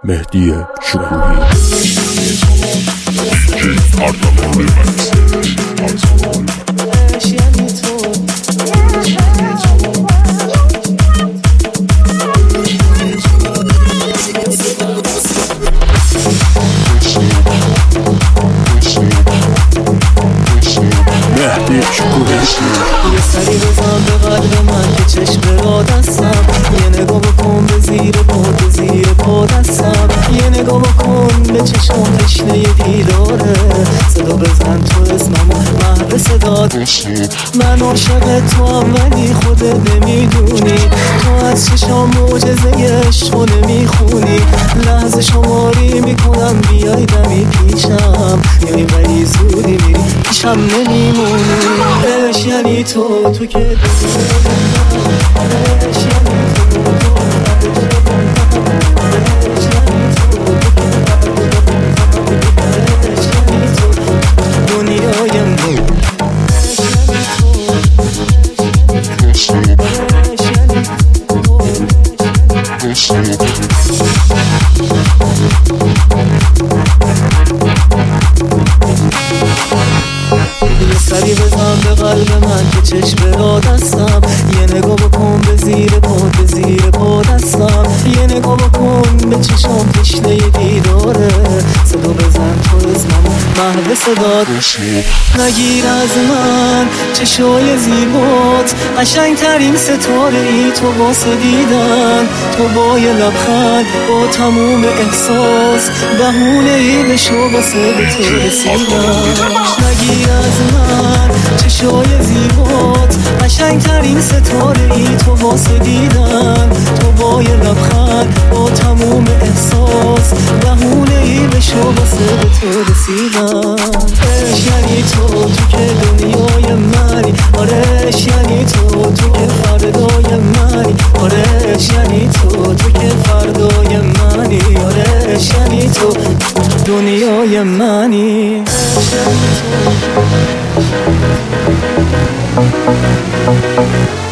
مهدی شکوهی. مهدی شکوهی. یه سری بزن به قلب من که چشم را دستم، یه نگاه بکن به زیر پا دستم، یه نگاه بکن به چشم تشنه دیداره، صدا بزن تو اسممو محو صدات. من عاشق تو هم ولی خودت نمیدونی، تو از چشم معجزه عشقو نمیخونی، لحظه شماری میکنم بیای دمی پیشم، یعنی ولی زودی میری پیشم نمیمونی. عشق یعنی تو که یه سری بزن به قلب من که چشم را دستم، یه نگاه بکن به زیر پا دستم، یه نگاه بکن به چشم تشنه دیداره، صدا بزن تو اسمم محو صدات. نگیر از من چشای زیبات، قشنگ ترین ستاره ای تو واسه دیدن، تو با یه لبخند با تموم احساس بهونه ای بشو واسه به تو رسیدن. نگیر از من چشای زیبات، قشنگ ترین ستاره ای تو واسه دیدن، تو با یه لبخند با تموم احساس بهونه ای بشو واسه به تو رسیدن. عشق یعنی تو که دنیای منی، آره عشق یعنی تو که فردای منی، آره عشق یعنی تو که فردای منی، آره عشق یعنی تو دنیای منی. عشق یعنی تو